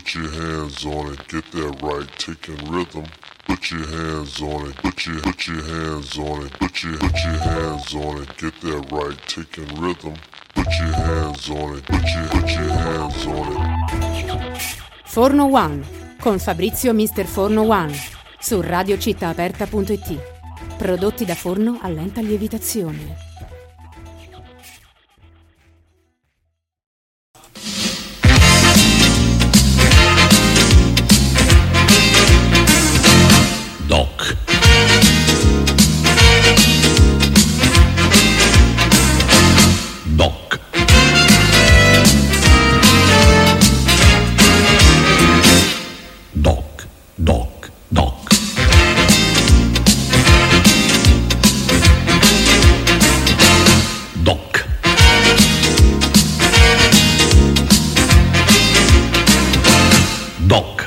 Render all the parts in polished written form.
Put your hands on it, get that right, taking rhythm. Put your hands on it, put your hands on it, put your hands on it, get that right, taking rhythm. Put your hands on it, put your hands on it. Forno One con Fabrizio Mister Forno One su radiocittaaperta.it. Prodotti da forno a lenta lievitazione. Doc. Doc. Doc. Doc. Doc. Doc. Doc.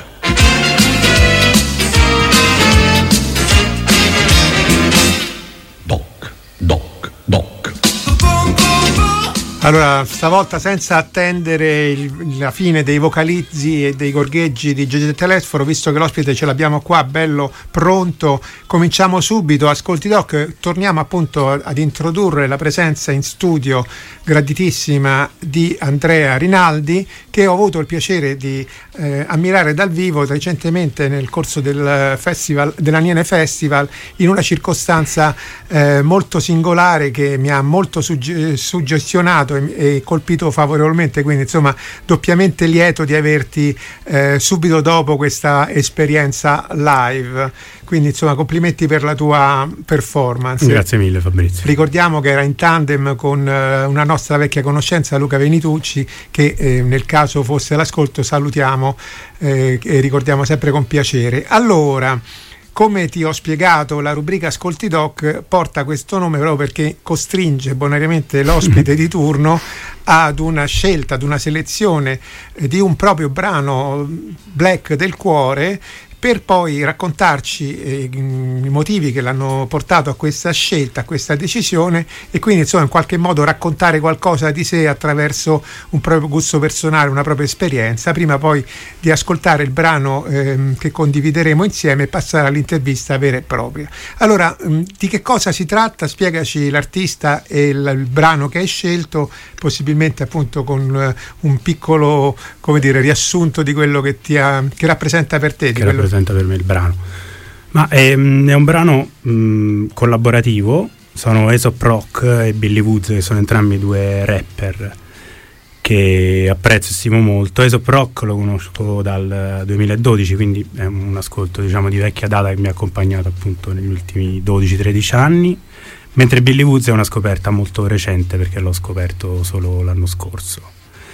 Allora, stavolta senza attendere la fine dei vocalizzi e dei gorgheggi di Gigi Telesforo, visto che l'ospite ce l'abbiamo qua bello pronto, cominciamo subito. Ascolti Doc, torniamo appunto ad introdurre la presenza in studio graditissima di Andrea Rinaldi, che ho avuto il piacere di ammirare dal vivo recentemente nel corso del festival, dell'Aniene Festival, in una circostanza molto singolare che mi ha molto suggestionato e colpito favorevolmente, quindi insomma doppiamente lieto di averti subito dopo questa esperienza live, quindi insomma complimenti per la tua performance. Grazie mille Fabrizio. Ricordiamo che era in tandem con una nostra vecchia conoscenza, Luca Venitucci, che nel caso fosse l'ascolto salutiamo e ricordiamo sempre con piacere. Allora, come ti ho spiegato, la rubrica Ascolti Doc porta questo nome proprio perché costringe bonariamente l'ospite di turno ad una scelta, ad una selezione di un proprio brano black del cuore, per poi raccontarci i motivi che l'hanno portato a questa scelta, a questa decisione, e quindi insomma in qualche modo raccontare qualcosa di sé attraverso un proprio gusto personale, una propria esperienza, prima poi di ascoltare il brano che condivideremo insieme e passare all'intervista vera e propria. Allora, di che cosa si tratta? Spiegaci l'artista e il brano che hai scelto, possibilmente appunto con un piccolo, come dire, riassunto di quello che rappresenta per te. Per me il brano, ma è un brano collaborativo. Sono Aesop Rock e Billy Woods, che sono entrambi due rapper che apprezzo e stimo molto. Aesop Rock lo conosco dal 2012, quindi è un ascolto diciamo di vecchia data che mi ha accompagnato appunto negli ultimi 12-13 anni, mentre Billy Woods è una scoperta molto recente perché l'ho scoperto solo l'anno scorso.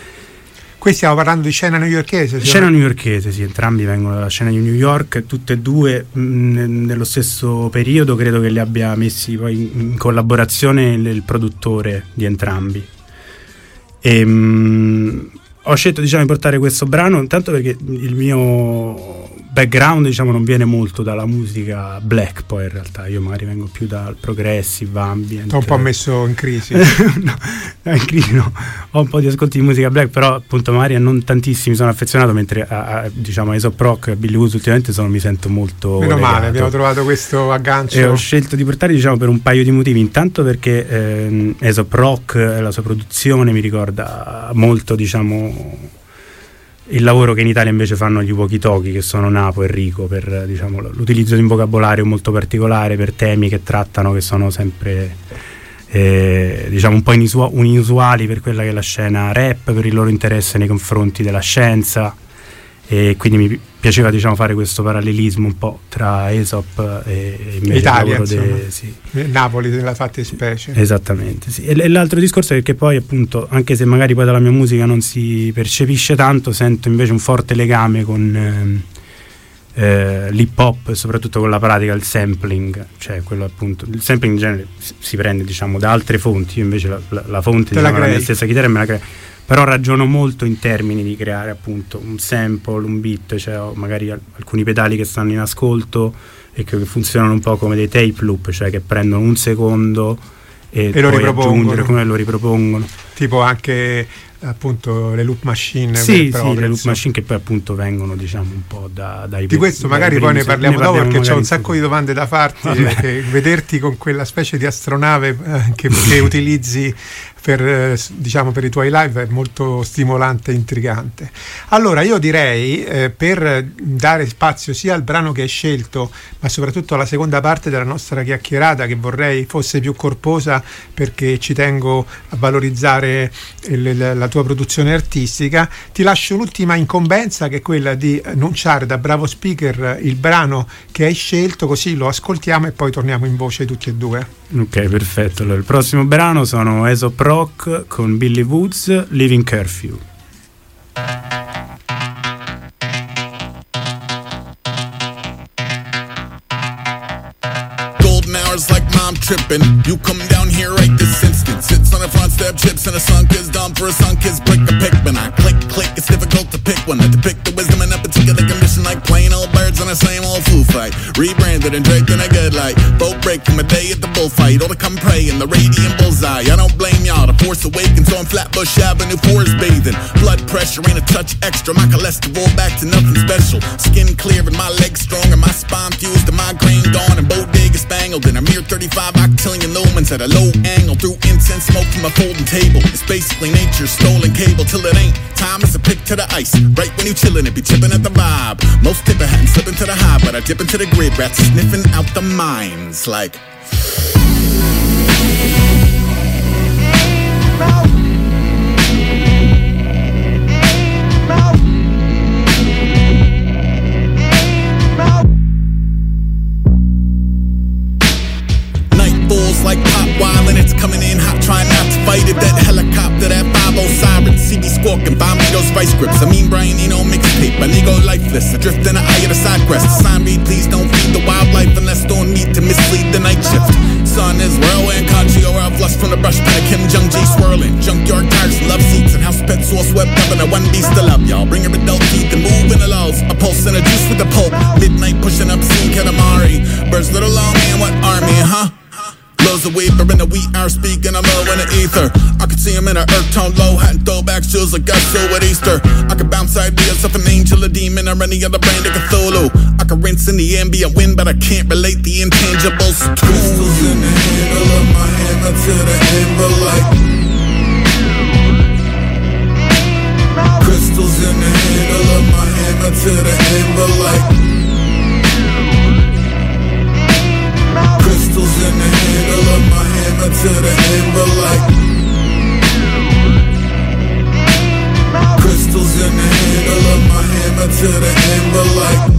Qui stiamo parlando di scena newyorkese? Scena newyorkese, sì, entrambi vengono dalla scena di New York, tutte e due nello stesso periodo. Credo che li abbia messi poi in collaborazione il produttore di entrambi. Ho scelto diciamo di portare questo brano intanto perché il mio background diciamo non viene molto dalla musica black, poi in realtà io magari vengo più dal progressive, ambient. T'ho un po' messo in crisi. No, in crisi no, ho un po' di ascolti di musica black, però appunto magari a non tantissimi sono affezionato, mentre diciamo a Aesop Rock e Billy Woods ultimamente mi sento molto meno legato. Male, abbiamo trovato questo aggancio. E ho scelto di portare diciamo per un paio di motivi. Intanto perché Aesop Rock e la sua produzione mi ricorda molto diciamo il lavoro che in Italia invece fanno gli Walkie Talkie, che sono Napo e Rico, per diciamo l'utilizzo di un vocabolario molto particolare per temi che trattano, che sono sempre diciamo un po' inusuali per quella che è la scena rap, per il loro interesse nei confronti della scienza, e quindi mi piaceva diciamo fare questo parallelismo un po' tra Aesop e Italia, sì. Napoli nella fattispecie. Esattamente, sì. E l'altro discorso è che poi appunto, anche se magari poi dalla mia musica non si percepisce tanto, sento invece un forte legame con l'hip hop, e soprattutto con la pratica del sampling, cioè quello appunto, il sampling in genere si prende diciamo da altre fonti. Io invece la fonte diciamo, la mia stessa chitarra me la creo, però ragiono molto in termini di creare appunto un sample, un beat, cioè ho magari alcuni pedali che stanno in ascolto e che funzionano un po' come dei tape loop, cioè che prendono un secondo e lo poi aggiungere come lo ripropongono. Tipo anche appunto le loop machine. Sì, le loop machine che poi appunto vengono, diciamo, un po' dai di questo magari poi ne parliamo dopo, perché c'ho un sacco di domande da farti, vederti con quella specie di astronave che utilizzi per i tuoi live è molto stimolante e intrigante. Allora io direi, per dare spazio sia al brano che hai scelto, ma soprattutto alla seconda parte della nostra chiacchierata, che vorrei fosse più corposa perché ci tengo a valorizzare la tua produzione artistica, ti lascio l'ultima incombenza, che è quella di annunciare da bravo speaker il brano che hai scelto, così lo ascoltiamo e poi torniamo in voce tutti e due. Ok, perfetto. Allora, il prossimo brano sono Aesop Rock con Billy Woods, Living Curfew. Golden hours like mom tripping. You come down here right this instant. Sits on the front step, chips and a sunk is dumb for a sunk is brick a pick. When I click, it's difficult to pick one. I depict the wisdom in a particular condition, like plain old birds on the same old food fight. Rebranded and draped in a good light. Boat break from a day at the bullfight. All to come pray in the radiant bullseye. I don't blame y'all, the force awakens on Flatbush Avenue, forest bathing. Blood pressure ain't a touch extra. My cholesterol back to nothing special. Skin clear and my legs strong and my spine fused and my grain gone and bodega spangled in a mere 35 octillion lumens at a low angle through incense smoke from a folding table. It's basically nature's stolen cable till it ain't. Time is a pick to the ice. Right when you chillin', it be chippin' at the vibe. Most tip hadn't slippin' to the high, but I dip into the grid. Rats sniffing out the mines like. Like pop wild and it's coming in hot, trying not to fight it. That helicopter, that 5-0 siren, CB squawking, Bombitos vice grips. I mean Brian Eno mixtape, an ego lifeless, adrift in the eye of the side quest. Sign me, please don't feed the wildlife unless on me to mislead the night shift. Sun is whirlwind, country or a flush from the brush pen of Kim Jong G swirling. Junkyard tires and love seats and house pets all swept up in a one beast to love, y'all. Bring your adult teeth and move in the lows. A pulse and a juice with the pulp. Midnight pushing up, seeing Katamari. Birds little long man, what army, huh? Lows a weeper in the wheat hour speaking, I'm low in the ether. I could see him in a earth tone low, hat and throwback shoes like got so at Easter. I could bounce ideas off an angel, a demon, or any other brand of Cthulhu. I could rinse in the ambient wind, but I can't relate the intangibles to. Crystals in the handle of my hammer to the amber light. Crystals in the handle of my hammer to the amber light. Crystals in the handle of my hammer to the amber light. Crystals in the handle of my hammer to the amber light.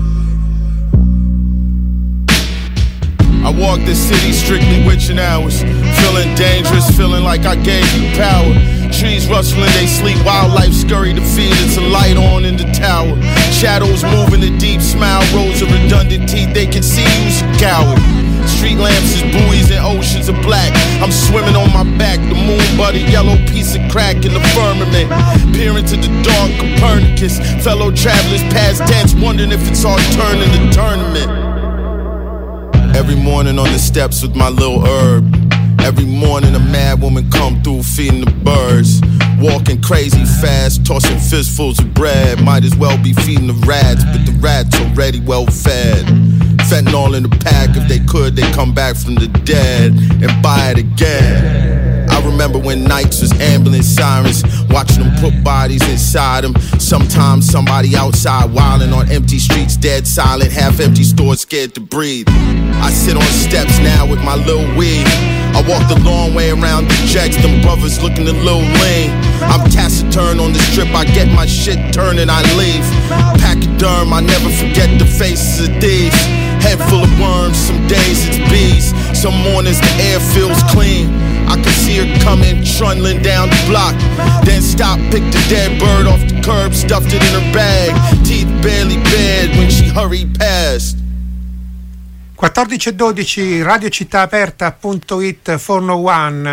I walk the city strictly witching hours, feeling dangerous, feeling like I gave you power. Trees rustling, they sleep, wildlife scurry to feed, it's a light on in the tower. Shadows moving, the deep smile, rows of redundant teeth, they can see you's a coward. Street lamps is buoys and oceans of black. I'm swimming on my back, the moon but a yellow piece of crack in the firmament. Peer into the dark, Copernicus. Fellow travelers past tense, wondering if it's our turn in the tournament. Every morning on the steps with my little herb. Every morning a mad woman come through feeding the birds. Walking crazy fast, tossing fistfuls of bread. Might as well be feeding the rats, but the rats already well fed. Fentanyl in the pack, if they could, they'd come back from the dead and buy it again. I remember when nights was ambulance sirens, watching them put bodies inside them. Sometimes somebody outside wilding on empty streets, dead silent, half-empty stores scared to breathe. I sit on steps now with my little weed. I walk the long way around the jacks, them brothers looking a little lean. I'm taciturn on the strip, I get my shit turned and I leave. Pachyderm, I never forget the faces of thieves. Head full of worms, some days it's bees. Some mornings the air feels clean. I can see her coming, trundling down the block. Then stop, pick the dead bird off the curb, stuffed it in her bag. Teeth barely bared when she hurried past. 14:12, radiocittaaperta.it, Forno One.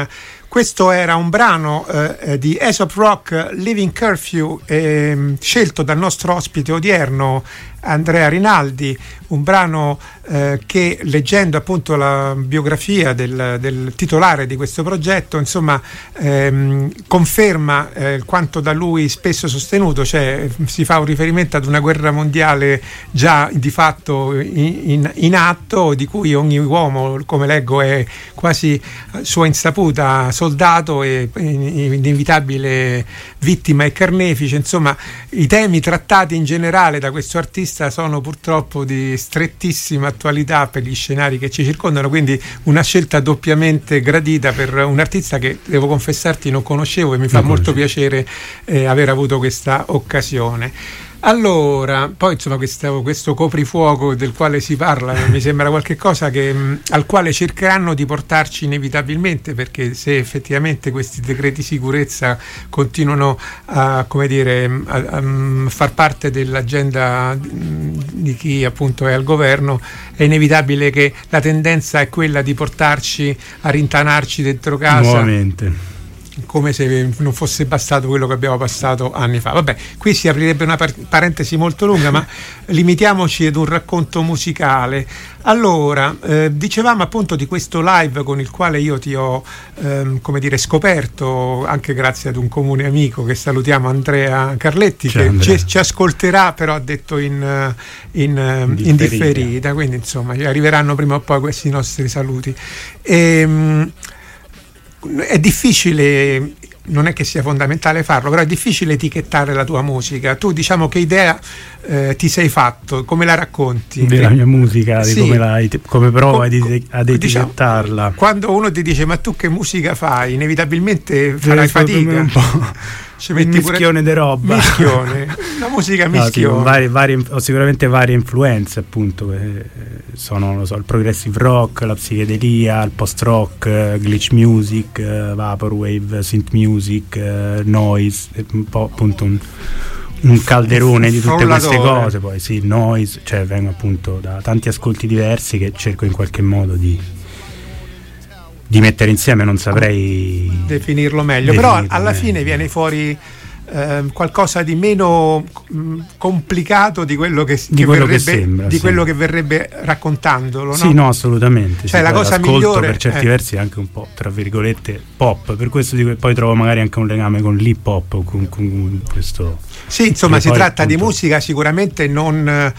Questo era un brano di Aesop Rock, Living Curfew, scelto dal nostro ospite odierno Andrea Rinaldi, un brano che, leggendo appunto la biografia del titolare di questo progetto, insomma conferma quanto da lui spesso sostenuto, cioè si fa un riferimento ad una guerra mondiale già di fatto in atto, di cui ogni uomo, come leggo, è quasi sua insaputa soldato e inevitabile vittima e carnefice. Insomma, i temi trattati in generale da questo artista sono purtroppo di strettissima attualità per gli scenari che ci circondano, quindi una scelta doppiamente gradita per un artista che, devo confessarti, non conoscevo, e mi fa molto piacere aver avuto questa occasione. Allora, poi insomma questo coprifuoco del quale si parla mi sembra qualche cosa al quale cercheranno di portarci inevitabilmente, perché se effettivamente questi decreti sicurezza continuano a far parte dell'agenda di chi appunto è al governo, è inevitabile che la tendenza è quella di portarci a rintanarci dentro casa nuovamente, come se non fosse bastato quello che abbiamo passato anni fa. Vabbè, qui si aprirebbe una parentesi molto lunga, ma limitiamoci ad un racconto musicale. Allora, dicevamo appunto di questo live con il quale io ti ho scoperto, anche grazie ad un comune amico che salutiamo, Andrea Carletti, che ci ascolterà, però ha detto in differita, quindi insomma arriveranno prima o poi questi nostri saluti. È difficile, non è che sia fondamentale farlo, però è difficile etichettare la tua musica. Tu, diciamo, che idea ti sei fatto, come la racconti? Della mia musica, sì, come prova ad etichettarla. Diciamo, quando uno ti dice ma tu che musica fai, inevitabilmente farai fatica. Un po'. Ci metti un mischione di roba. La musica mischione. No, sì, ho sicuramente varie influenze, appunto, sono il progressive rock, la psichedelia, il post rock, glitch music, vaporwave, synth music, noise, un po' appunto un calderone di tutte queste cose. Poi sì, noise, cioè vengo appunto da tanti ascolti diversi che cerco in qualche modo di mettere insieme, non saprei definirlo meglio, però alla fine viene fuori qualcosa di meno complicato di quello che verrebbe raccontandolo, no? Sì, no, assolutamente. Cioè, la cosa migliore per certi versi è anche un po', tra virgolette, pop, per questo poi trovo magari anche un legame con l'hip hop, con questo. Sì, insomma, si tratta di musica sicuramente non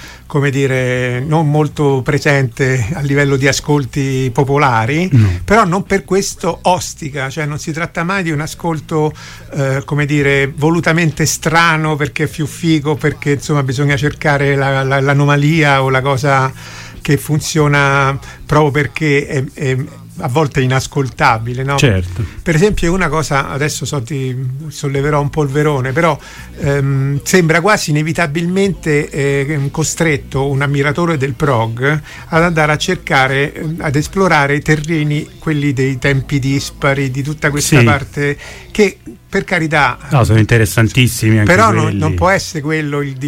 molto presente a livello di ascolti popolari, però non per questo ostica, cioè non si tratta mai di un ascolto volutamente strano perché è più figo, perché insomma bisogna cercare l'anomalia o la cosa che funziona proprio perché è a volte inascoltabile, no? Certo. Per esempio, una cosa, adesso ti solleverò un polverone, però sembra quasi inevitabilmente costretto un ammiratore del prog ad andare a cercare, ad esplorare i terreni, quelli dei tempi dispari, di tutta questa parte che, per carità, sono interessantissimi anche però non può essere quello il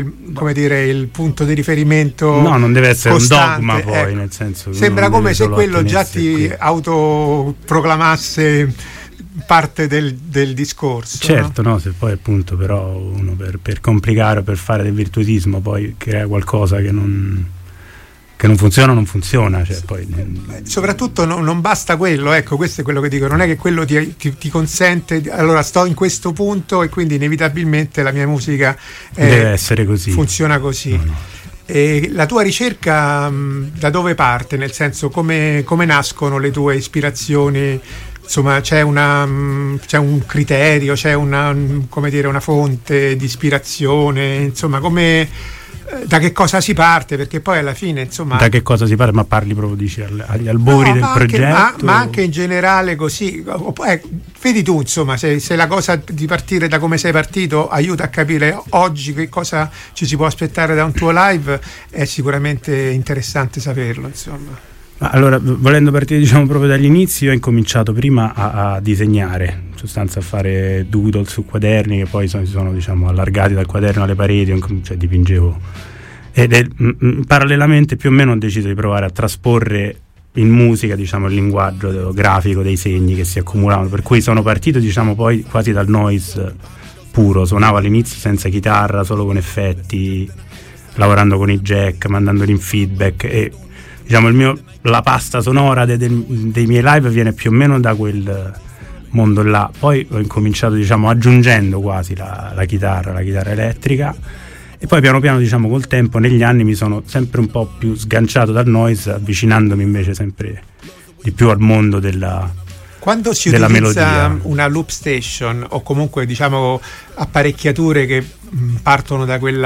punto di riferimento. No, non deve essere costante, un dogma, poi, nel senso, sembra come se quello già ti autoproclamasse parte del discorso. Certo, no? Se poi appunto però uno per complicare, per fare del virtuosismo, poi crea qualcosa che non funziona, cioè poi soprattutto non basta quello, ecco, questo è quello che dico, non è che quello ti consente, allora sto in questo punto e quindi inevitabilmente la mia musica deve essere così, funziona così. No. E la tua ricerca da dove parte? Nel senso, come nascono le tue ispirazioni? Insomma, c'è un criterio, c'è una fonte di ispirazione, insomma, da che cosa si parte? Perché poi alla fine, insomma, da che cosa si parte? Ma parli proprio, dici, agli albori del progetto? Ma anche in generale, così. Vedi tu, insomma, se la cosa di partire da come sei partito aiuta a capire oggi che cosa ci si può aspettare da un tuo live, è sicuramente interessante saperlo, insomma. Allora, volendo partire proprio dagli inizi, io ho incominciato prima a disegnare, in sostanza a fare doodle su quaderni che poi si sono allargati dal quaderno alle pareti, cioè dipingevo, ed parallelamente più o meno ho deciso di provare a trasporre in musica, diciamo, il linguaggio grafico dei segni che si accumulavano, per cui sono partito, diciamo, poi quasi dal noise puro. Suonavo all'inizio senza chitarra, solo con effetti, lavorando con i jack, mandandoli in feedback, e diciamo la pasta sonora dei miei live viene più o meno da quel mondo là. Poi ho incominciato, diciamo, aggiungendo quasi la chitarra elettrica, e poi piano piano, diciamo, col tempo, negli anni mi sono sempre un po' più sganciato dal noise, avvicinandomi invece sempre di più al mondo della Quando si utilizza melodia. Una loop station, o comunque, diciamo, apparecchiature che partono da quel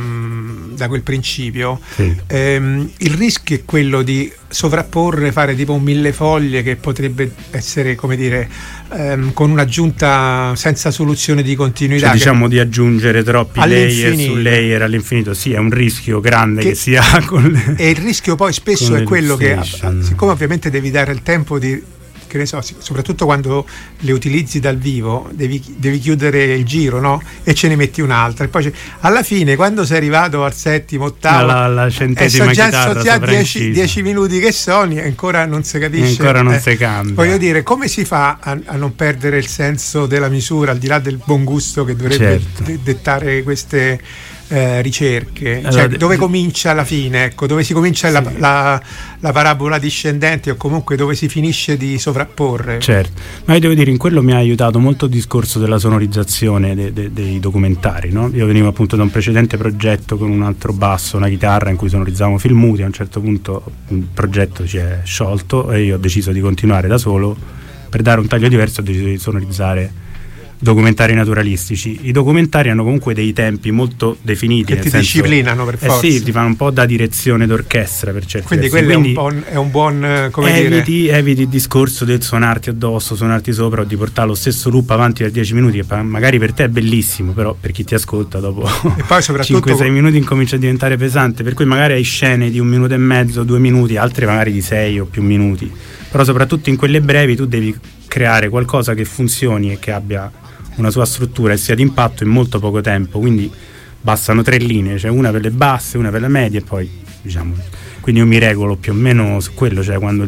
principio, sì. Il rischio è quello di sovrapporre, fare tipo un millefoglie che potrebbe essere, come dire, con un'aggiunta senza soluzione di continuità, cioè, diciamo, di aggiungere troppi layer su layer all'infinito. Sì, è un rischio grande che si ha con e il rischio poi spesso è quello che, siccome ovviamente devi dare il tempo di, che ne so, soprattutto quando le utilizzi dal vivo, devi chiudere il giro, no? E ce ne metti un'altra, e poi alla fine, quando sei arrivato al settimo, ottavo, la centesima chitarra, già 10 minuti che suoni e ancora non si capisce, ancora non si cambia. Voglio dire, come si fa a non perdere il senso della misura, al di là del buon gusto che dovrebbe dettare queste ricerche, cioè, dove comincia la fine, ecco, dove si comincia la parabola discendente, o comunque dove si finisce di sovrapporre. Certo, ma io devo dire, in quello mi ha aiutato molto il discorso della sonorizzazione dei documentari, no? Io venivo appunto da un precedente progetto con un altro basso, una chitarra, in cui sonorizzavamo film muti. A un certo punto il progetto si è sciolto e io ho deciso di continuare da solo. Per dare un taglio diverso ho deciso di sonorizzare documentari naturalistici. I documentari hanno comunque dei tempi molto definiti, che ti disciplinano per forza. Sì, ti fanno un po' da direzione d'orchestra per certi versi. Quindi è un buon come eviti il discorso del suonarti addosso, suonarti sopra, o di portare lo stesso loop avanti per 10 minuti, che magari per te è bellissimo, però per chi ti ascolta dopo 5-6 minuti incomincia a diventare pesante, per cui magari hai scene di 1 minuto e mezzo, 2 minuti, altre magari di 6 o più minuti, però soprattutto in quelle brevi tu devi creare qualcosa che funzioni e che abbia una sua struttura e sia d'impatto in molto poco tempo. Quindi bastano 3 linee, cioè una per le basse, una per le medie, e poi, diciamo, quindi io mi regolo più o meno su quello, cioè quando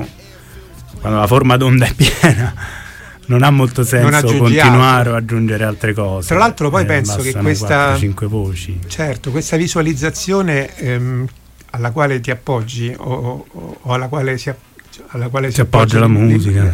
la forma d'onda è piena non ha molto senso continuare o aggiungere altre cose. Tra l'altro poi penso che questa 4-5 voci, certo, questa visualizzazione alla quale ti appoggi o alla quale si appoggia la musica,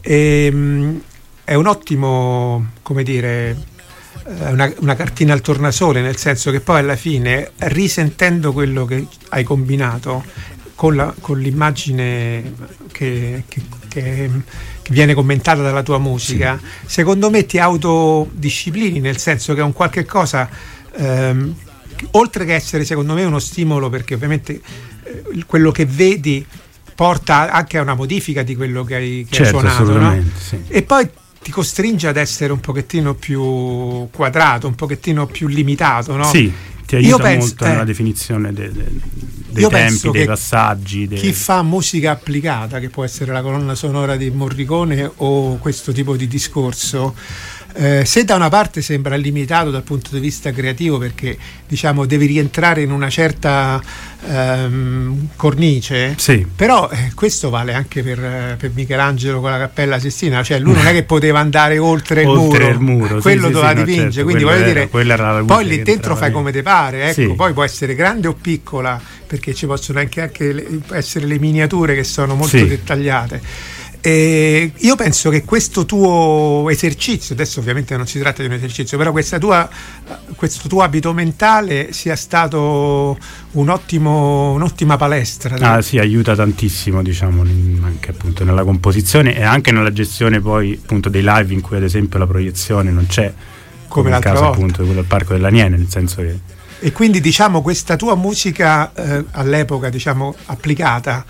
è un ottimo, come dire, una cartina al tornasole, nel senso che poi alla fine, risentendo quello che hai combinato con l'immagine che viene commentata dalla tua musica, secondo me ti autodisciplini, nel senso che è un qualche cosa, oltre che essere, secondo me, uno stimolo, perché ovviamente quello che vedi porta anche a una modifica di quello che hai suonato, no? Sì. E poi ti costringe ad essere un pochettino più quadrato, un pochettino più limitato, no? Sì, ti aiuta molto nella definizione dei tempi, dei passaggi. Chi fa musica applicata, che può essere la colonna sonora di Morricone o questo tipo di discorso, se da una parte sembra limitato dal punto di vista creativo, perché, diciamo, devi rientrare in una certa cornice, sì. Però questo vale anche per Michelangelo con la Cappella Sistina, cioè lui non è che poteva andare oltre il muro, quello doveva dipingere, certo, quindi voglio dire, poi lì dentro fai come te pare, ecco, sì. Poi può essere grande o piccola, perché ci possono anche essere le miniature che sono molto dettagliate. E io penso che questo tuo esercizio, adesso ovviamente non si tratta di un esercizio, però questo tuo abito mentale sia stato un'ottima palestra. Sì, aiuta tantissimo, diciamo, anche appunto nella composizione e anche nella gestione poi appunto dei live, in cui ad esempio la proiezione non c'è, come nel caso volta, appunto, quello del Parco dell'Aniene, nel senso che... E quindi, diciamo, questa tua musica all'epoca, diciamo, applicata,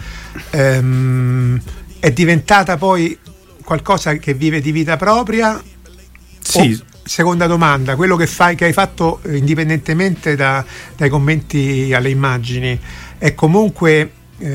è diventata poi qualcosa che vive di vita propria? Sì. Seconda domanda, quello che hai fatto indipendentemente dai commenti alle immagini, è comunque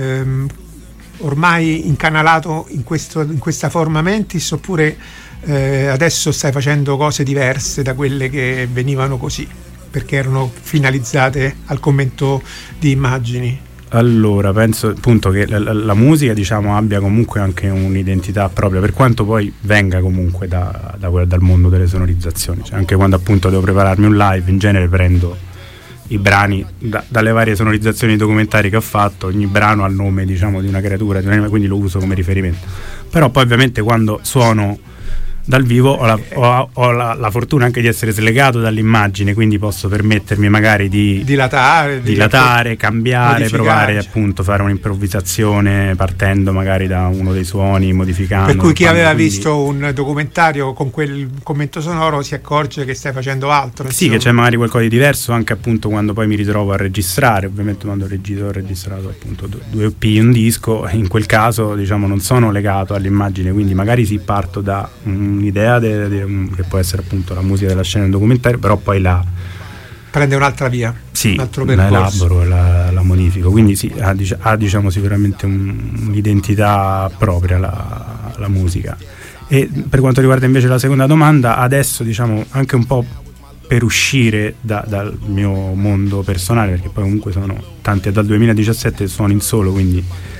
ormai incanalato in questa forma mentis, oppure adesso stai facendo cose diverse da quelle che venivano così, perché erano finalizzate al commento di immagini? Allora, penso appunto che la musica, diciamo, abbia comunque anche un'identità propria, per quanto poi venga comunque dal mondo delle sonorizzazioni. Cioè, anche quando appunto devo prepararmi un live, in genere prendo i brani dalle varie sonorizzazioni documentari che ho fatto. Ogni brano ha il nome, diciamo, di una creatura, di un anima, quindi lo uso come riferimento. Però poi ovviamente quando suono dal vivo ho la fortuna anche di essere slegato dall'immagine, quindi posso permettermi magari di dilatare, cambiare, provare appunto fare un'improvvisazione partendo magari da uno dei suoni, modificando. Per cui chi aveva visto un documentario con quel commento sonoro si accorge che stai facendo altro. Sì, che c'è magari qualcosa di diverso anche appunto quando poi mi ritrovo a registrare. Ovviamente quando ho registrato appunto 2 EP un disco, in quel caso diciamo non sono legato all'immagine, quindi magari parto da un'idea che può essere appunto la musica della scena del documentario, però poi la prende un'altra via, sì, un altro la elaboro, la modifico, quindi sì, ha diciamo sicuramente un'identità propria la musica. E per quanto riguarda invece la seconda domanda, adesso diciamo anche un po' per uscire dal mio mondo personale, perché poi comunque sono tanti, dal 2017 suono in solo, quindi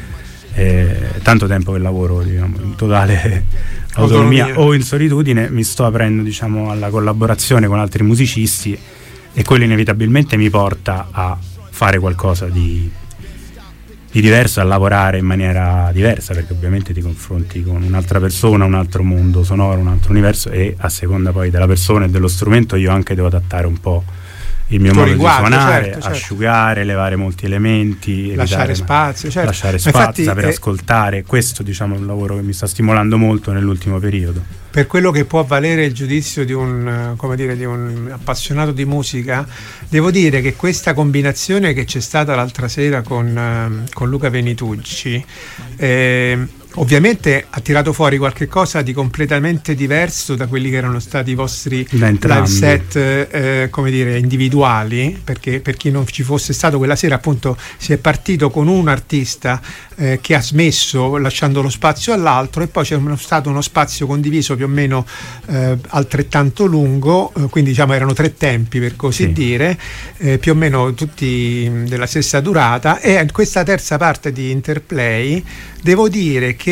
tanto tempo che lavoro diciamo in totale autonomia o in solitudine, mi sto aprendo diciamo alla collaborazione con altri musicisti, e quello inevitabilmente mi porta a fare qualcosa di diverso, a lavorare in maniera diversa, perché ovviamente ti confronti con un'altra persona, un altro mondo sonoro, un altro universo, e a seconda poi della persona e dello strumento io anche devo adattare un po' il mio modo di suonare, certo. Asciugare, levare molti elementi, lasciare spazio, infatti, sapere ascoltare. Questo diciamo è un lavoro che mi sta stimolando molto nell'ultimo periodo. Per quello che può valere il giudizio di un appassionato di musica, devo dire che questa combinazione che c'è stata l'altra sera con Luca Venitucci ovviamente ha tirato fuori qualche cosa di completamente diverso da quelli che erano stati i vostri live set individuali, perché per chi non ci fosse stato quella sera appunto si è partito con un artista che ha smesso lasciando lo spazio all'altro, e poi c'è stato uno spazio condiviso più o meno altrettanto lungo, quindi diciamo erano 3 tempi per così dire, più o meno tutti della stessa durata, e questa terza parte di interplay devo dire che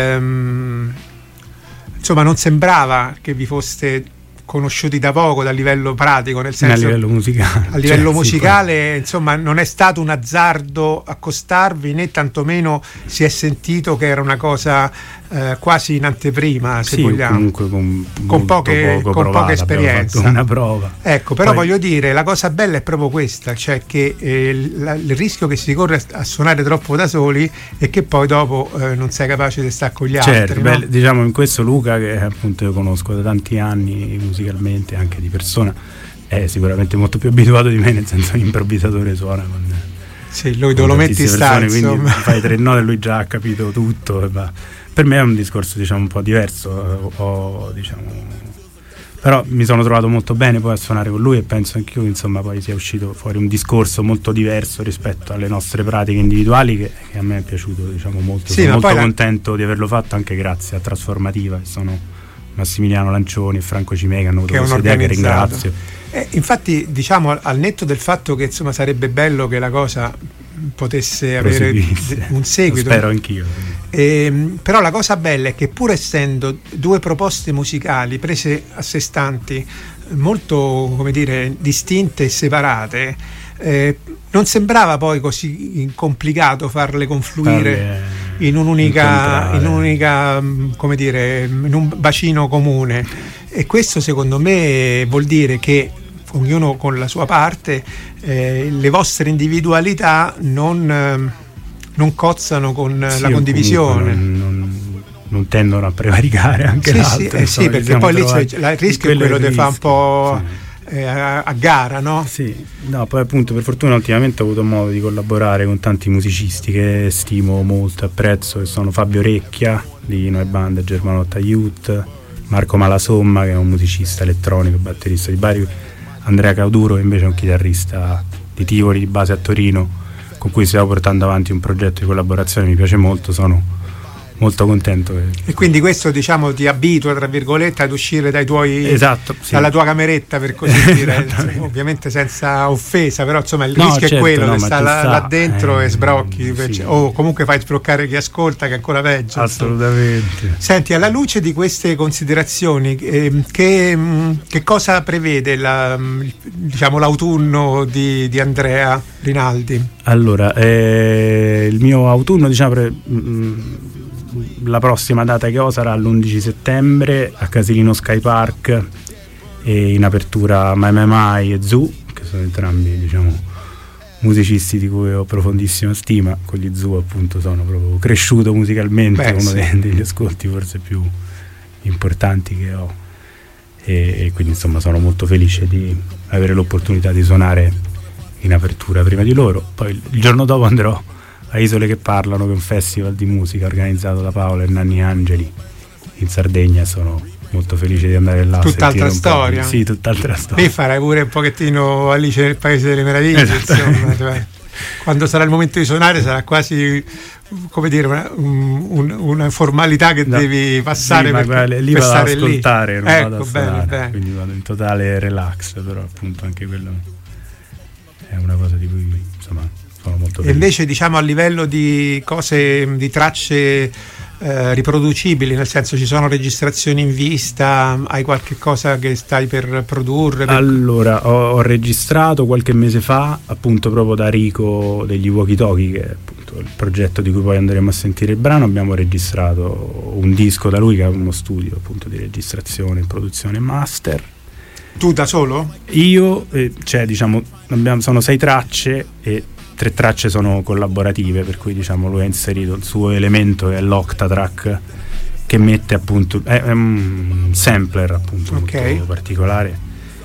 insomma non sembrava che vi foste conosciuti da poco dal livello pratico, nel senso a livello musicale, a livello musicale insomma non è stato un azzardo accostarvi, né tantomeno si è sentito che era una cosa quasi in anteprima, se vogliamo, comunque con poca esperienza, una prova. Ecco, però voglio dire, la cosa bella è proprio questa, cioè che il rischio che si corre a suonare troppo da soli è che poi dopo non sei capace di stare con gli altri, no? Diciamo in questo Luca, che appunto io conosco da tanti anni musicalmente, anche di persona, è sicuramente molto più abituato di me, nel senso che improvvisatore suona con lui lo metti stare, quindi fai 3 note e lui già ha capito tutto, e va. Per me è un discorso diciamo un po' diverso, però mi sono trovato molto bene poi a suonare con lui, e penso anch'io insomma poi sia uscito fuori un discorso molto diverso rispetto alle nostre pratiche individuali, che a me è piaciuto diciamo molto. Sono molto contento di averlo fatto, anche grazie a Trasformativa, che sono Massimiliano Lancioni e Franco Cimè, che hanno avuto questa idea, che ringrazio. Infatti diciamo, al netto del fatto che insomma sarebbe bello che la cosa potesse avere un seguito, lo spero anch'io. Però la cosa bella è che, pur essendo 2 proposte musicali prese a sé stanti, molto distinte e separate, non sembrava poi così complicato farle confluire in un'unica in un bacino comune, e questo secondo me vuol dire che ognuno con la sua parte, le vostre individualità non cozzano con la condivisione, non tendono a prevaricare anche l'altro. Sì, perché poi lì il rischio è quello di fare un po' a gara, no? Sì, no, poi appunto per fortuna ultimamente ho avuto modo di collaborare con tanti musicisti che stimo molto, apprezzo, che sono Fabio Recchia di Noi Band Germanotta Youth, Marco Malasomma, che è un musicista elettronico, batterista di Bari, Andrea Cauduro, che invece è un chitarrista di Tivoli, di base a Torino, con cui stiamo portando avanti un progetto di collaborazione, mi piace molto. Sono molto contento. E quindi questo, diciamo, ti abitua, tra virgolette, ad uscire dai tuoi, esatto, sì, dalla tua cameretta, per così dire, ovviamente senza offesa, però insomma il rischio certo, è quello che sta là dentro e sbrocchi, sì, o comunque fai sbroccare chi ascolta, che è ancora peggio. Assolutamente. Senti, alla luce di queste considerazioni, che cosa prevede diciamo l'autunno di Andrea Rinaldi? Allora, il mio autunno, diciamo, la prossima data che ho sarà l'11 settembre a Casilino Sky Park, e in apertura Mai e Zoo, che sono entrambi, diciamo, musicisti di cui ho profondissima stima. Con gli Zoo appunto sono proprio cresciuto musicalmente, uno degli ascolti forse più importanti che ho, e quindi insomma sono molto felice di avere l'opportunità di suonare in apertura prima di loro. Poi il giorno dopo andrò a Isole che Parlano, che è un festival di musica organizzato da Paolo e Nanni Angeli in Sardegna. Sono molto felice di andare là. Tutt'altra storia. Sì, tutt'altra storia. E farai pure un pochettino Alice nel Paese delle Meraviglie, insomma, cioè, quando sarà il momento di suonare sarà quasi, come dire, una formalità che devi passare, sì, per lì vado ad ascoltare, lì. non vado a suonare, bene. Quindi vado in totale relax, però appunto anche quello è una cosa di cui insomma sono molto felice. E invece, diciamo, a livello di cose, di tracce riproducibili, nel senso, ci sono registrazioni in vista, hai qualche cosa che stai per produrre? Allora, ho registrato qualche mese fa, appunto proprio da Rico degli Walkie Talkie, che è appunto il progetto di cui poi andremo a sentire il brano. Abbiamo registrato un disco da lui, che ha uno studio appunto di registrazione, produzione e master. Tu da solo? Io, cioè, diciamo, sono 6 tracce e 3 tracce sono collaborative, per cui, diciamo, lui ha inserito il suo elemento, che è l'Octatrack, che mette appunto, è un sampler appunto, okay, molto particolare,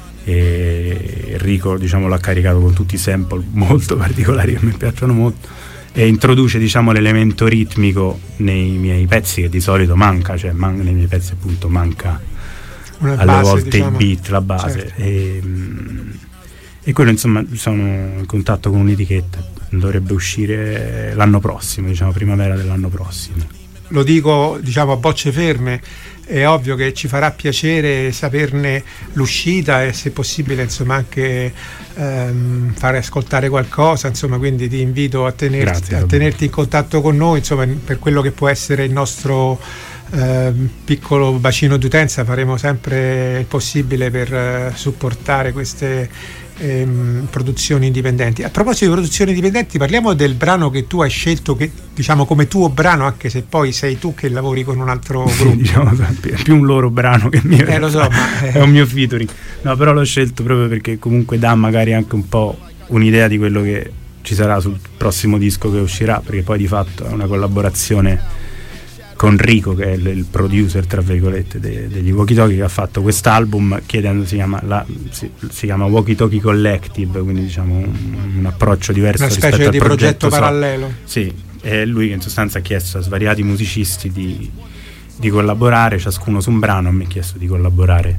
e Enrico, diciamo, l'ha caricato con tutti i sample molto particolari che mi piacciono molto, e introduce, diciamo, l'elemento ritmico nei miei pezzi, che di solito manca, cioè nei miei pezzi appunto manca alle base, volte, diciamo, il beat, la base, certo. E quello, insomma, sono in contatto con un'etichetta, dovrebbe uscire l'anno prossimo, diciamo primavera dell'anno prossimo. Lo dico, diciamo, a bocce ferme, è ovvio che ci farà piacere saperne l'uscita e, se possibile, insomma, anche fare ascoltare qualcosa, insomma, quindi ti invito a tenerti in contatto con noi, insomma, per quello che può essere il nostro piccolo bacino d'utenza. Faremo sempre il possibile per supportare queste produzioni indipendenti. A proposito di produzioni indipendenti, parliamo del brano che tu hai scelto, che, diciamo, come tuo brano, anche se poi sei tu che lavori con un altro gruppo. Diciamo, è più un loro brano che il mio. Lo so, ma è un mio featuring. No, però l'ho scelto proprio perché comunque dà magari anche un po' un'idea di quello che ci sarà sul prossimo disco che uscirà, perché poi di fatto è una collaborazione con Rico, che è il producer, tra virgolette, degli Walkie Talkie, che ha fatto quest'album si chiama Walkie Talkie Collective, quindi, diciamo, un approccio diverso, una rispetto specie al di progetto parallelo. Sì, è lui che in sostanza ha chiesto a svariati musicisti di collaborare, ciascuno su un brano. A me ha chiesto di collaborare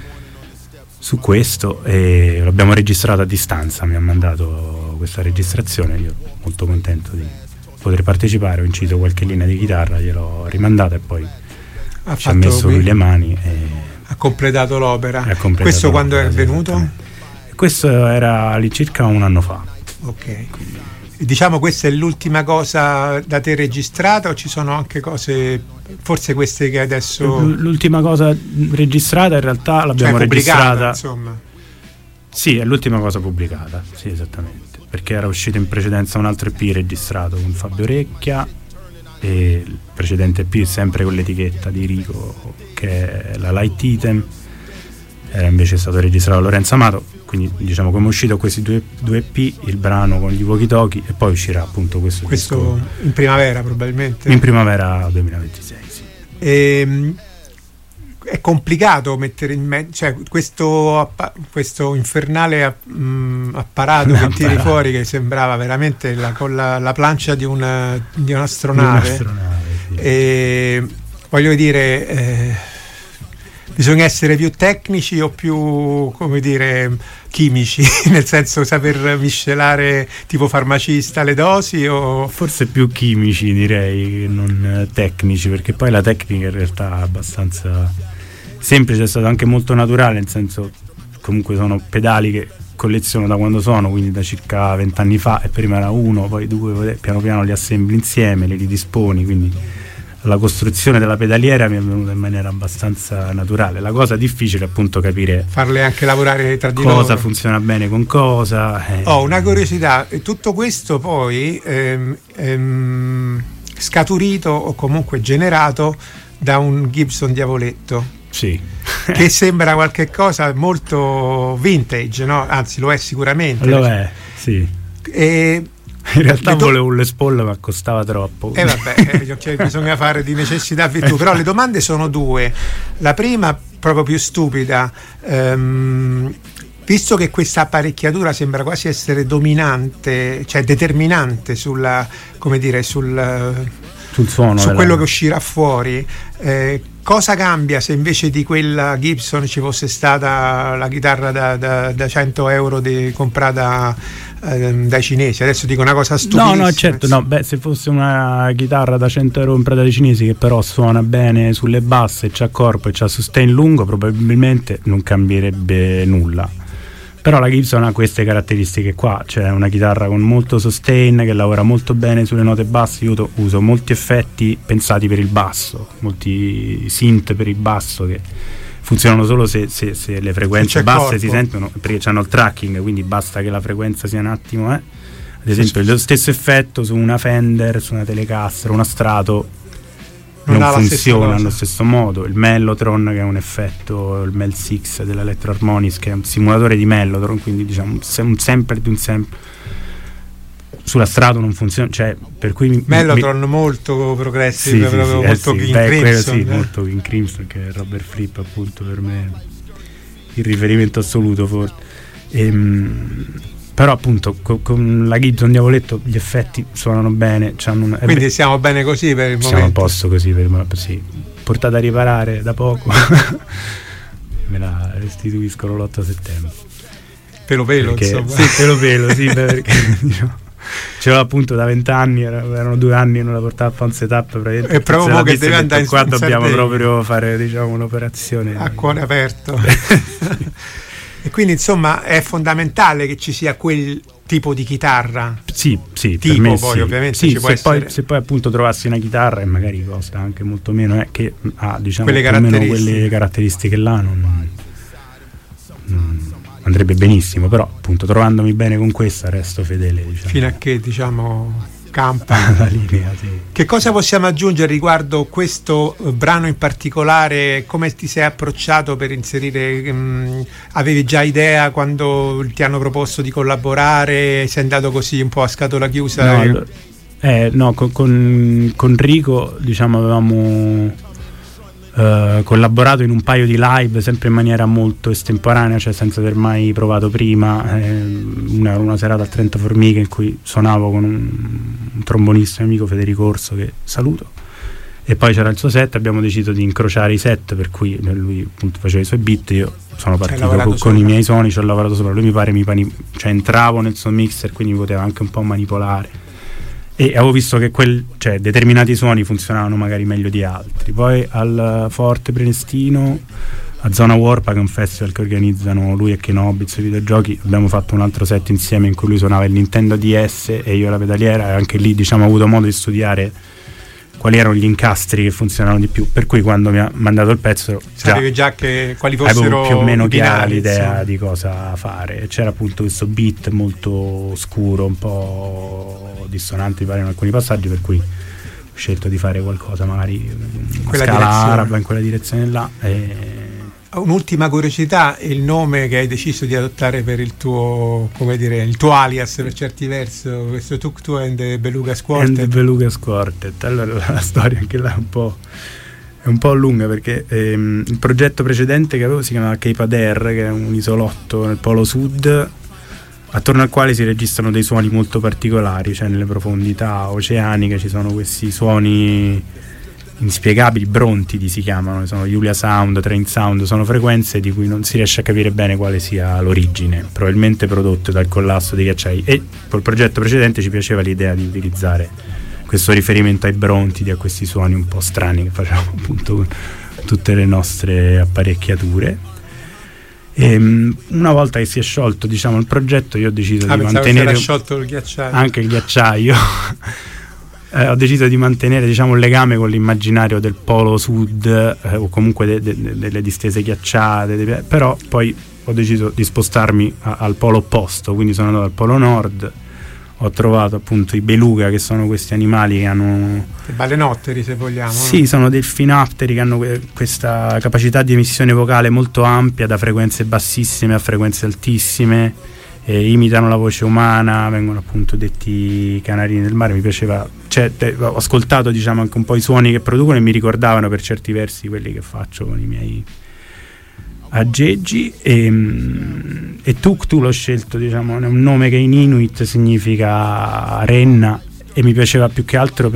su questo e l'abbiamo registrato a distanza, mi ha mandato questa registrazione, io molto contento di poter partecipare. Ho inciso qualche linea di chitarra, gliel'ho rimandata e poi ci ha messo lui le mani e ha completato l'opera. Questo quando è venuto? Questo era all'incirca un anno fa. Ok. Quindi, diciamo, questa è l'ultima cosa da te registrata, o ci sono anche cose, forse queste che adesso... L'ultima cosa registrata in realtà l'abbiamo registrata, insomma. Sì, è l'ultima cosa pubblicata, sì, esattamente, perché era uscito in precedenza un altro EP registrato con Fabio Orecchia, e il precedente EP sempre con l'etichetta di Rico, che è la Light Item, era invece stato registrato da Lorenzo Amato. Quindi, diciamo, come è uscito questi due EP, il brano con gli Walkie Talkie, e poi uscirà appunto questo disco in primavera, probabilmente in primavera 2026, sì. È complicato mettere in mezzo, cioè, questo infernale apparato che tiri fuori, che sembrava veramente con la plancia di un'astronave, sì. E voglio dire, Bisogna essere più tecnici o più, come dire, chimici, nel senso saper miscelare tipo farmacista le dosi, o forse più chimici direi che non tecnici, perché poi la tecnica in realtà è abbastanza semplice, è stato anche molto naturale, nel senso comunque sono pedali che colleziono da quando sono, quindi da circa 20 anni fa, e prima era uno, poi due, piano piano li assembli insieme, li ridisponi, quindi la costruzione della pedaliera mi è venuta in maniera abbastanza naturale. La cosa difficile è appunto capire, farle anche lavorare tra di loro, cosa funziona bene con cosa. Ho una curiosità, tutto questo poi scaturito o comunque generato da un Gibson Diavoletto, sì, che sembra qualche cosa molto vintage, no? Anzi lo è sicuramente, lo è, sì. E in realtà volevo un Les Paul, ma costava troppo. Bisogna fare di necessità virtù. Però le domande sono due. La prima, proprio più stupida, visto che questa apparecchiatura sembra quasi essere dominante, cioè determinante sulla, come dire, sul suono, su quello che uscirà fuori, cosa cambia se invece di quella Gibson ci fosse stata la chitarra da 100 euro comprata dai cinesi? Adesso dico una cosa stupidissima. No, certo, no, se fosse una chitarra da 100 euro comprata dai cinesi che però suona bene sulle basse, c'ha corpo e c'ha sustain lungo, probabilmente non cambierebbe nulla. Però la Gibson ha queste caratteristiche qua, cioè una chitarra con molto sustain che lavora molto bene sulle note basse. Io uso molti effetti pensati per il basso, molti synth per il basso che funzionano solo se le frequenze basse corpo si sentono, perché hanno il tracking, quindi basta che la frequenza sia un attimo. Ad esempio lo stesso effetto su una Fender, su una Telecaster, una Strato non funziona allo stesso modo. Il Mellotron, che è un effetto, il Mel 6 dell'Electro Harmonics, che è un simulatore di Mellotron, quindi diciamo un sample di un sample, sulla Strato non funziona, cioè per cui Mellotron molto progressive, molto King Crimson, molto King Crimson, che è Robert Fripp appunto per me il riferimento assoluto forse. Però appunto con la Gibson Diavoletto gli effetti suonano bene, quindi siamo bene così per il momento. Siamo a posto così sì. Portata a riparare da poco. Me la restituiscono l'8 settembre. Pelo insomma. Sì, pelo sì, perché diciamo, ce l'ho appunto da 20 anni, erano 2 anni, non la portavo a fare un setup, e proprio che deve andare qua dobbiamo proprio fare, diciamo, un'operazione a cuore aperto. E quindi insomma è fondamentale che ci sia quel tipo di chitarra. Sì, tipo, per me poi sì. ovviamente sì, ci può essere. Se poi appunto trovassi una chitarra e magari costa anche molto meno, che ha diciamo quelle caratteristiche là, non andrebbe benissimo, però appunto trovandomi bene con questa resto fedele, diciamo. Fino a che diciamo campa la linea, sì. Che cosa possiamo aggiungere riguardo questo brano in particolare? Come ti sei approcciato per inserire? Avevi già idea quando ti hanno proposto di collaborare? Sei andato così un po' a scatola chiusa? No, con Rico diciamo avevamo collaborato in un paio di live sempre in maniera molto estemporanea, cioè senza aver mai provato prima. Una serata al 30 Formiche in cui suonavo con un trombonista amico, Federico Orso, che saluto, e poi c'era il suo set. Abbiamo deciso di incrociare i set, per cui lui appunto faceva i suoi beat, io sono partito con i miei suoni, ci ho lavorato sopra. Lui mi pare cioè entravo nel suo mixer, quindi mi poteva anche un po' manipolare, e avevo visto che determinati suoni funzionavano magari meglio di altri. Poi al Forte Prenestino, a Zona Warpa, che è un festival che organizzano lui e Kenobits, i videogiochi, abbiamo fatto un altro set insieme in cui lui suonava il Nintendo DS e io la pedaliera, e anche lì diciamo ho avuto modo di studiare quali erano gli incastri che funzionavano di più, per cui quando mi ha mandato il pezzo sapevi già che quali fossero più o meno chiara binari, l'idea di cosa fare. C'era appunto questo beat molto scuro, un po' dissonante mi pare in alcuni passaggi, per cui ho scelto di fare qualcosa magari una scala araba in quella direzione là. Un'ultima curiosità: il nome che hai deciso di adottare per il tuo, come dire, il tuo alias per certi versi, questo Tuk Tuk and the Belugas Quartet. And the Belugas Quartet. Allora la storia anche là è un po' lunga, perché il progetto precedente che avevo si chiamava Cape Adair, che è un isolotto nel polo sud, attorno al quale si registrano dei suoni molto particolari, cioè nelle profondità oceaniche ci sono questi suoni inspiegabili, brontidi si chiamano, sono Julia Sound, Train Sound, sono frequenze di cui non si riesce a capire bene quale sia l'origine, probabilmente prodotte dal collasso dei ghiacciai, e col progetto precedente ci piaceva l'idea di utilizzare questo riferimento ai brontidi, a questi suoni un po' strani che facciamo appunto con tutte le nostre apparecchiature. E una volta che si è sciolto, diciamo, il progetto, io ho deciso di mantenere sciolto il ghiacciaio. Anche il ghiacciaio. Ho deciso di mantenere, diciamo, un legame con l'immaginario del polo sud, o comunque delle distese ghiacciate, però poi ho deciso di spostarmi al polo opposto, quindi sono andato al polo nord. Ho trovato appunto i beluga, che sono questi animali che hanno i balenotteri, se vogliamo. Sì, no? Sono delfinatteri che hanno questa capacità di emissione vocale molto ampia, da frequenze bassissime a frequenze altissime, imitano la voce umana, vengono appunto detti canarini del mare. Mi piaceva, ho ascoltato, diciamo, anche un po' i suoni che producono e mi ricordavano per certi versi quelli che faccio con i miei aggeggi. E Tuktu l'ho scelto, diciamo, è un nome che in Inuit significa renna, e mi piaceva più che altro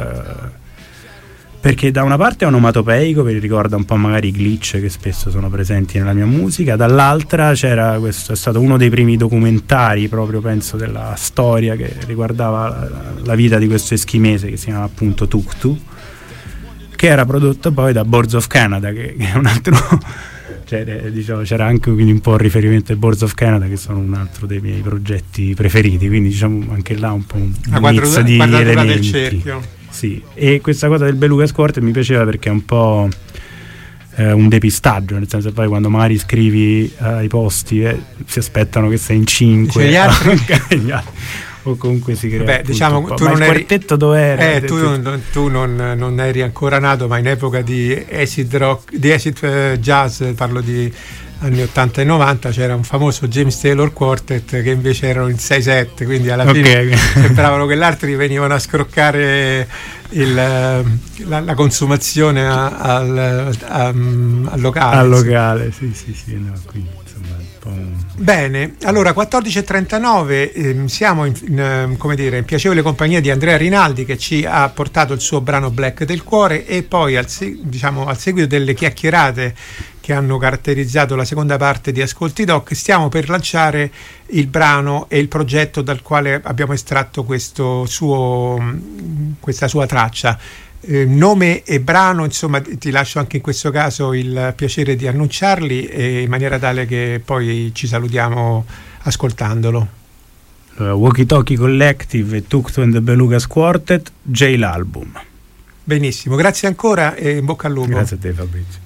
perché da una parte è onomatopeico, che ricorda un po' magari i glitch che spesso sono presenti nella mia musica, dall'altra c'era questo, è stato uno dei primi documentari, proprio penso, della storia, che riguardava la vita di questo eschimese che si chiama appunto Tuktu, che era prodotto poi da Boards of Canada, che è un altro diciamo, c'era anche quindi un po' il riferimento ai Boards of Canada, che sono un altro dei miei progetti preferiti, quindi diciamo anche là un po' un mix di elementi del cerchio. Sì, e questa cosa del Beluga Squartet mi piaceva perché è un po' un depistaggio, nel senso che poi quando magari scrivi ai posti si aspettano che sei in 5 gli altri o comunque si crea. Beh, diciamo, tu ma non il quartetto dov'era? Tu non eri ancora nato, ma in epoca di acid rock, di acid jazz, parlo di anni 80 e 90, c'era un famoso James Taylor Quartet che invece erano in 6-7, quindi alla fine sembravano che gli altri venivano a scroccare la consumazione al locale. Al locale, sì, no, quindi insomma un po'. Bene, allora 14:39, siamo in piacevole compagnia di Andrea Rinaldi, che ci ha portato il suo brano Black del Cuore, e poi al seguito delle chiacchierate che hanno caratterizzato la seconda parte di Ascolti Doc, stiamo per lanciare il brano e il progetto dal quale abbiamo estratto questa sua traccia. Nome e brano, insomma, ti lascio anche in questo caso il piacere di annunciarli, in maniera tale che poi ci salutiamo ascoltandolo. Walkie Talkie Collective e Tuktu and the Beluga Quartet, J l'album. Benissimo, grazie ancora e in bocca al lupo. Grazie a te, Fabrizio.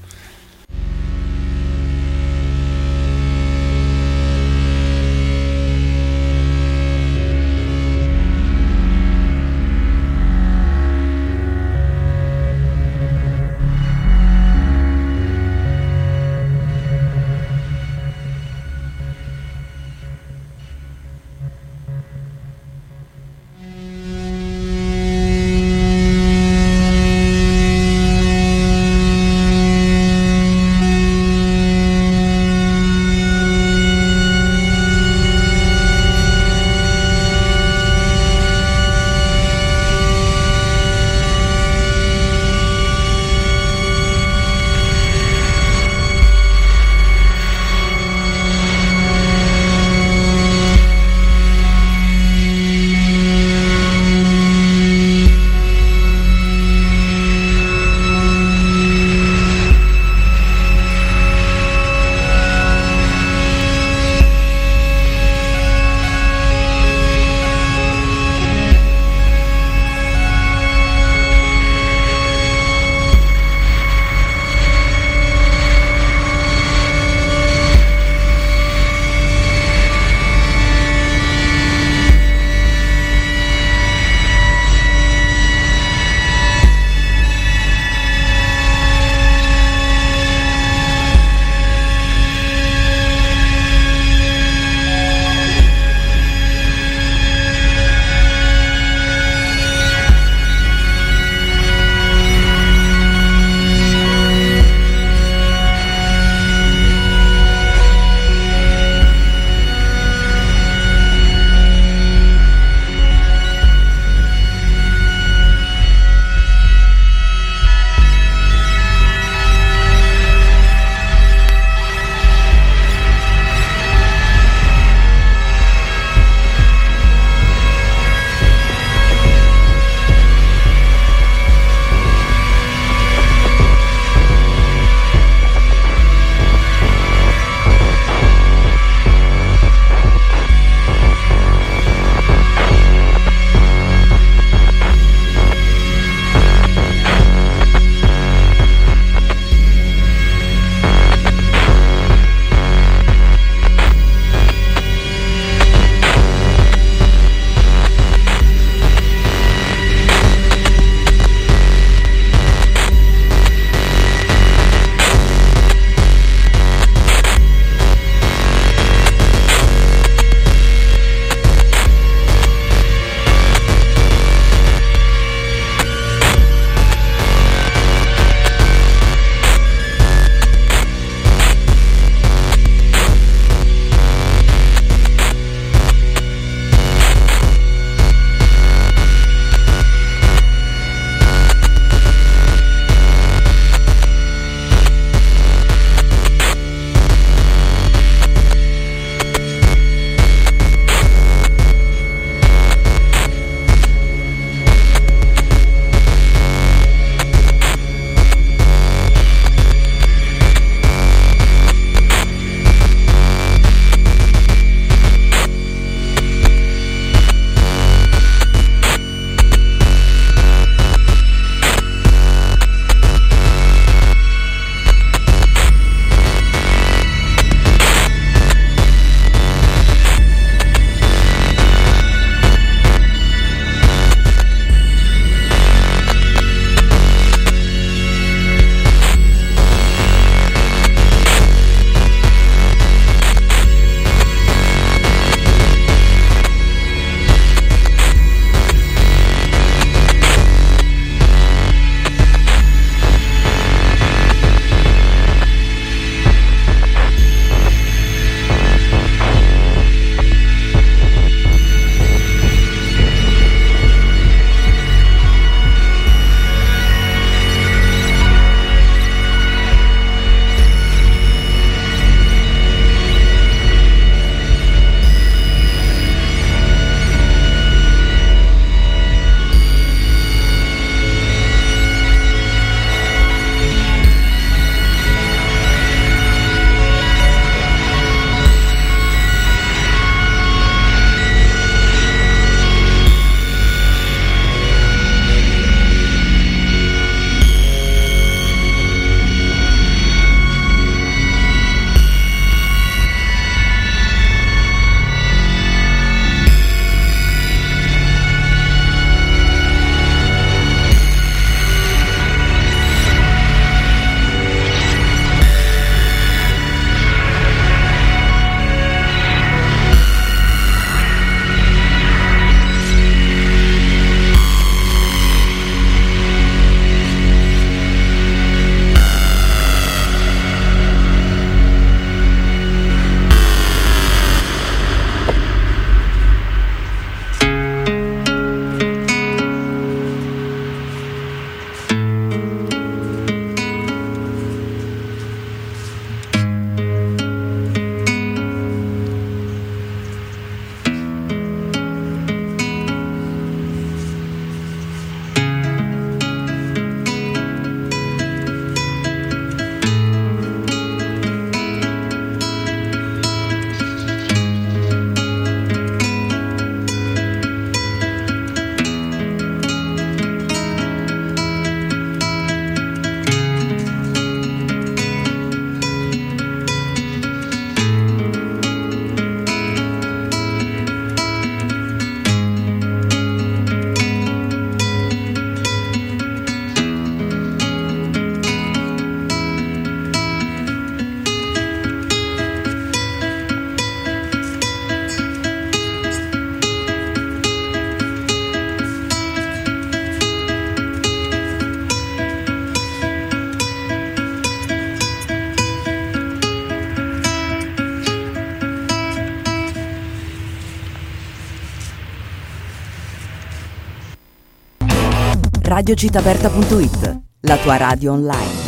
radiocitaperta.it, la tua radio online.